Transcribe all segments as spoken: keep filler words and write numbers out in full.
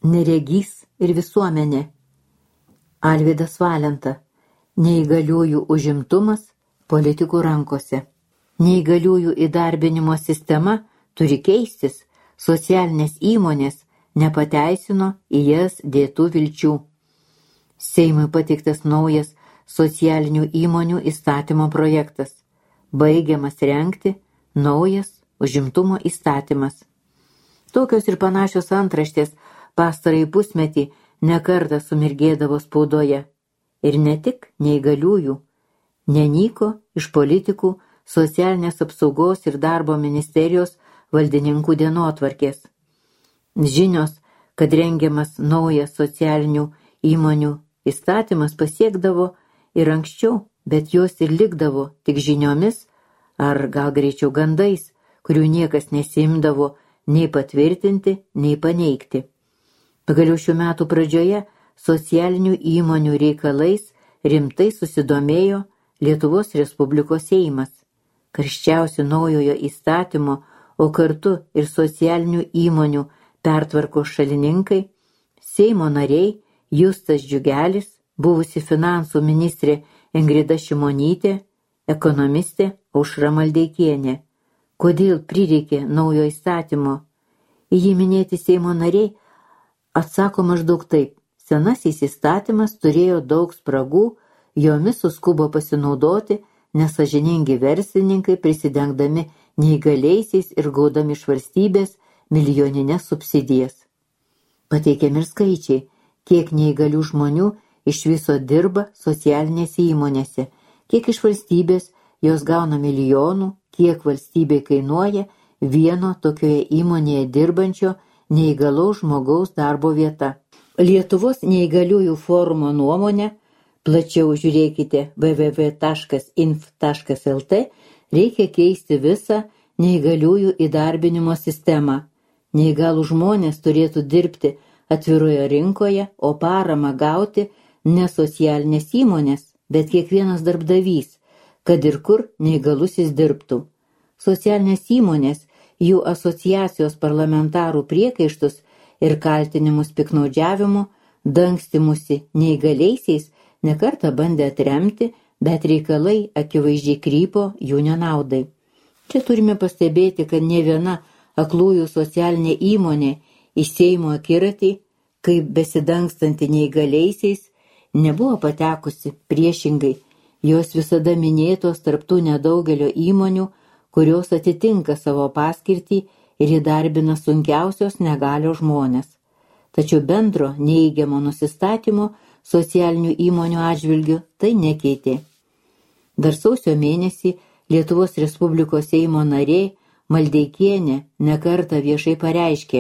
neregys ir visuomenė. Alvydas Valenta. Neįgaliųjų užimtumas politikų rankose. Neįgaliųjų įdarbinimo sistema turi keistis, socialinės įmonės nepateisino į jas dėtų vilčių. Seimui pateiktas naujas socialinių įmonių įstatymo projektas. Baigiamas rengti naujas užimtumo įstatymas. Tokios ir panašios antraštės pastarąjį pusmetį nekartą sumirgėdavo spaudoje. Ir ne tik neįgaliųjų, nenyko iš politikų socialinės apsaugos ir darbo ministerijos valdininkų dienotvarkės. Žinios, kad rengiamas naujas socialinių įmonių įstatymas pasiekdavo ir anksčiau, bet jos ir likdavo tik žiniomis, ar gal greičiau gandais, kurių niekas nesimdavo nei patvirtinti, nei paneigti. Pagaliau šių metų pradžioje socialinių įmonių reikalais rimtai susidomėjo Lietuvos Respublikos Seimas. Karščiausi naujojo įstatymo, o kartu ir socialinių įmonių pertvarkos šalininkai, Seimo nariai Justas Džiugelis, buvusi finansų ministrė Ingrida Šimonytė, ekonomistė Aušra Maldeikienė. Kodėl prireikė naujo įstatymo? Į jį minėti Seimo nariai atsako maždaug taip. Senasis įstatymas turėjo daug spragų, jomis suskubo pasinaudoti nesąžiningi verslininkai, prisidengdami neįgaliaisiais ir gaudami iš valstybės milijonines subsidijas. Pateikiami ir skaičiai, kiek neįgalių žmonių iš viso dirba socialinėse įmonėse, kiek iš valstybės jos gauna milijonų, kiek valstybei kainuoja vieno tokioje įmonėje dirbančio neįgalaus žmogaus darbo vieta. Lietuvos neįgaliųjų forumo nuomonė, plačiau žiūrėkite w w w taškas inf taškas l t, reikia keisti visą neįgaliųjų įdarbinimo sistemą. Neįgalų žmonės turėtų dirbti atviroje rinkoje, o paramą gauti ne socialinės įmonės, bet kiekvienas darbdavys, kad ir kur neįgalusis dirbtų. Socialinės įmonės, jų asociacijos parlamentarų priekaištus ir kaltinimus piknaudžiavimu, dangstimusi neįgaliaisiais nekartą bandė atremti, bet reikalai akivaizdžiai krypo jų nenaudai. Čia turime pastebėti, kad ne viena aklųjų socialinė įmonė iš Seimo akiratį, kaip besidangstanti neįgaliaisiais, nebuvo patekusi. Priešingai, jos visada minėtos tarptų nedaugelio įmonių, kurios atitinka savo paskirtį ir įdarbina sunkiausios negalios žmonės. Tačiau bendro neįgiamo nusistatymo socialinių įmonių atžvilgių tai nekeitė. Dar sausio mėnesį Lietuvos Respublikos Seimo narė Maldeikienė nekartą viešai pareiškė,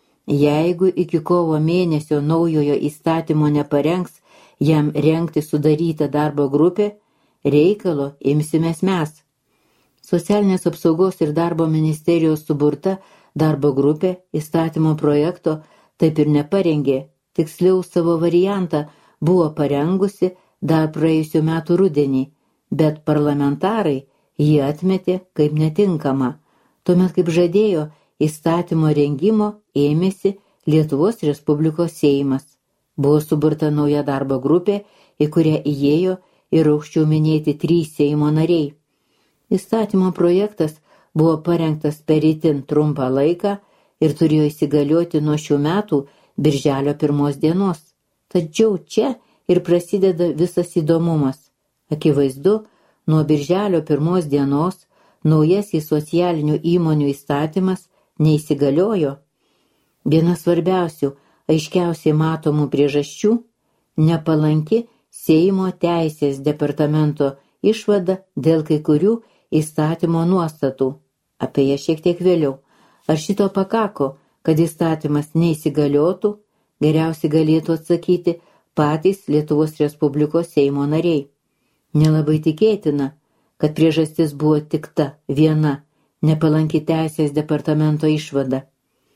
jeigu iki kovo mėnesio naujojo įstatymo neparengs jam rengti sudarytą darbo grupę, reikalo imsimės mes. Socialinės apsaugos ir darbo ministerijos suburta darbo grupė įstatymo projekto taip ir neparengė, tiksliau savo variantą buvo parengusi dar praėjusių metų rudenį, bet parlamentarai jį atmetė kaip netinkamą. Tuomet, kaip žadėjo, įstatymo rengimo ėmėsi Lietuvos Respublikos Seimas. Buvo suburta nauja darbo grupė, į kurią įėjo ir aukščiau minėti trys Seimo nariai. Įstatymo projektas buvo parengtas per itin trumpą laiką ir turėjo įsigalioti nuo šių metų birželio pirmos dienos. Tačiau čia ir prasideda visas įdomumas. Akivaizdu, nuo birželio pirmos dienos naujasis socialinių įmonių įstatymas neįsigaliojo. Viena svarbiausių, aiškiausiai matomų priežasčių – nepalanki Seimo teisės departamento išvada dėl kai kurių įstatymo nuostatų. Apie ją šiek tiek vėliau. Ar šito pakako, kad įstatymas neįsigaliotų, geriausiai galėtų atsakyti patys Lietuvos Respublikos Seimo nariai. Nelabai tikėtina, kad priežastis buvo tik ta viena nepalanki teisės departamento išvada.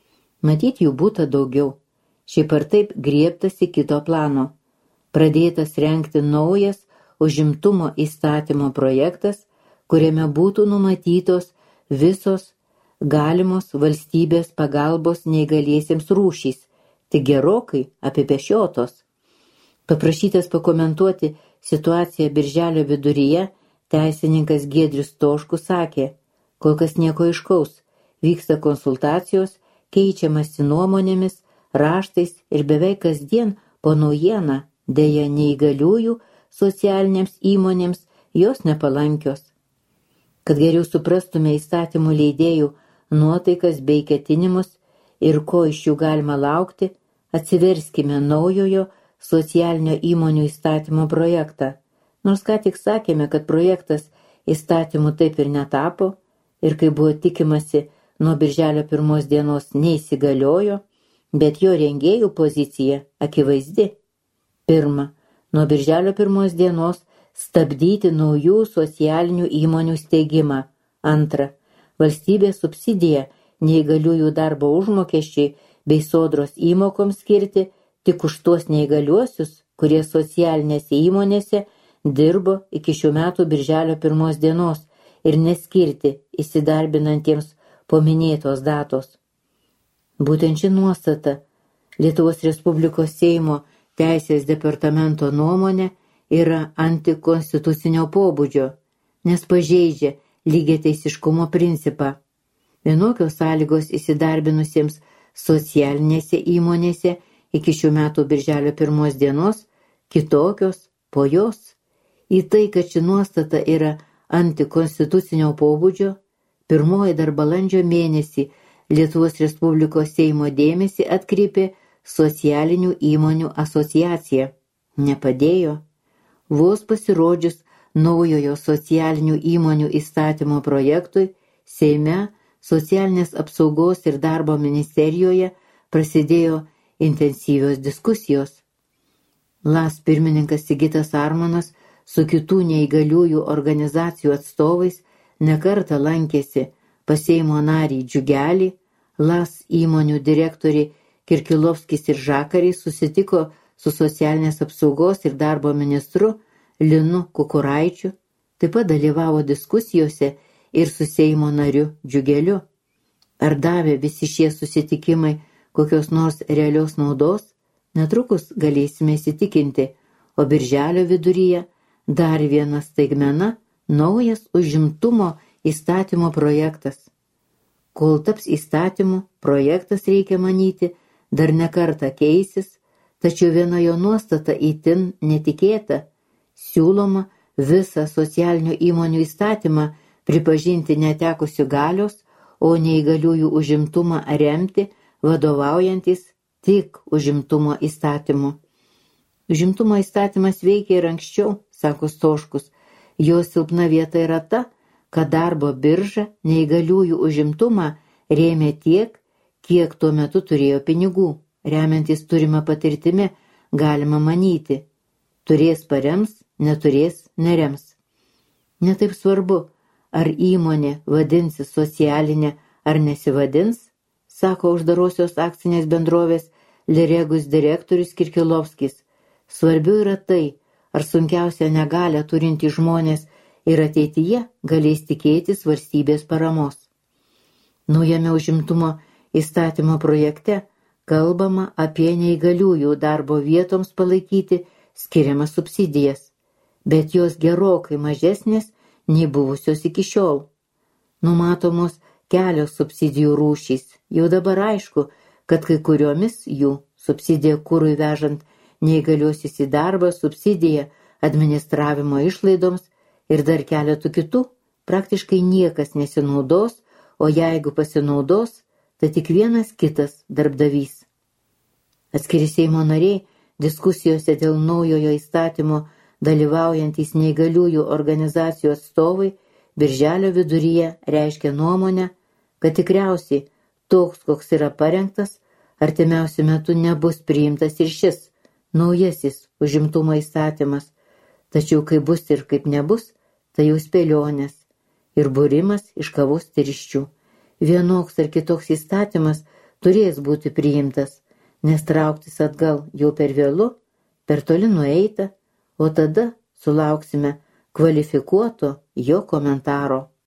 Matyt, jų būta daugiau. Šiaip ar taip griebtasi kito plano. Pradėtas rengti naujas užimtumo įstatymo projektas, kuriame būtų numatytos visos galimos valstybės pagalbos neįgaliesiems rūšys, tik gerokai apipešiotos. Paprašytas pakomentuoti situaciją birželio viduryje, teisininkas Giedrius Stoškus sakė, kol kas nieko aiškaus, vyksta konsultacijos, keičiamasi nuomonėmis, raštais ir beveik kasdien po naujieną, deja neįgaliųjų socialinėms įmonėms jos nepalankios. Kad geriau suprastume įstatymų leidėjų nuotaikas bei ketinimus ir ko iš jų galima laukti, atsiverskime naujojo socialinio įmonių įstatymo projektą. Nors ką tik sakėme, kad projektas įstatymų taip ir netapo ir kai buvo tikimasi nuo birželio pirmos dienos neįsigaliojo, bet jo rengėjų pozicija akivaizdi. Pirma, nuo birželio pirmos dienos stabdyti naujų socialinių įmonių steigimą. Antra, valstybės subsidija neįgaliųjų darbo užmokesčiai bei sodros įmokoms skirti tik už tuos neįgaliuosius, kurie socialinėse įmonėse dirbo iki šių metų birželio pirmos dienos ir neskirti įsidarbinantiems po minėtos datos. Būtent ši nuostata Lietuvos Respublikos Seimo Teisės departamento nuomonė yra antikonstitucinio pobūdžio, nes pažeidžia lygiateisiškumo principą. Vienokios sąlygos įsidarbinusiems socialinėse įmonėse iki šių metų birželio pirmos dienos, kitokios po jos. Į tai, kad ši nuostata yra antikonstitucinio pobūdžio, pirmoji dar balandžio mėnesį Lietuvos Respublikos Seimo dėmesį atkreipė Socialinių įmonių asociacija. Nepadėjo. Vos pasirodžius naujojo socialinių įmonių įstatymo projektui, Seime Socialinės apsaugos ir darbo ministerijoje prasidėjo intensyvios diskusijos. L A S pirmininkas Sigitas Armonas su kitų neįgaliųjų organizacijų atstovais nekartą lankėsi pas Seimo narį Džiugelį, L A S įmonių direktoriai Kirkilovskis ir Žakariai susitiko su Socialinės apsaugos ir darbo ministru Linu Kukuraičiu, taip pat dalyvavo diskusijose ir su Seimo nariu Džiugeliu. Ar davė visi šie susitikimai kokios nors realios naudos, netrukus galėsime įsitikinti, o birželio viduryje dar viena staigmena – naujas užimtumo įstatymo projektas. Kol taps įstatymu, projektas reikia manyti, dar ne kartą keisis, tačiau viena jo nuostata itin netikėta. Siūloma visą socialinių įmonių įstatymą pripažinti netekusių galios, o neįgaliųjų užimtumą remti, vadovaujantis tik užimtumo įstatymu. Užimtumo įstatymas veikia ir anksčiau, sako Stoškus. Jo silpna vieta yra ta, kad darbo birža neįgaliųjų užimtumą rėmė tiek, kiek tuo metu turėjo pinigų. Remiantis turimą patirtimi, galima manyti. Turės parems, neturės nerems. Netaip svarbu, ar įmonė vadinsis socialinė ar nesivadins, sako uždarosios akcinės bendrovės Liregus direktorius Kirkilovskis. Svarbiau yra tai, ar sunkiausia negalią turinti žmonės ir ateityje galės tikėtis valstybės paramos. Naujame užimtumo įstatymo projekte kalbama apie neįgaliųjų darbo vietoms palaikyti skiriamas subsidijas, bet jos gerokai mažesnės nei buvusios iki šiol. Numatomos kelios subsidijų rūšys. Jau dabar aišku, kad kai kuriomis jų subsidija kurui vežant neįgaliuosius į darbą, subsidija administravimo išlaidoms ir dar keletų kitų praktiškai niekas nesinaudos, o jeigu pasinaudos, tai tik vienas kitas darbdavys. Atskiri Seimo nariai diskusijose dėl naujojo įstatymo dalyvaujantys neįgaliųjų organizacijų atstovai birželio viduryje reiškia nuomonę, kad tikriausiai toks, koks yra parengtas, artimiausiu metu nebus priimtas ir šis naujasis užimtumo įstatymas. Tačiau kaip bus ir kaip nebus, tai jau spėlionės ir būrimas iš kavos tirščių. Vienoks ar kitoks įstatymas turės būti priimtas, nes trauktis atgal jau per vėlu, per toli nueita, o tada sulauksime kvalifikuoto jo komentaro.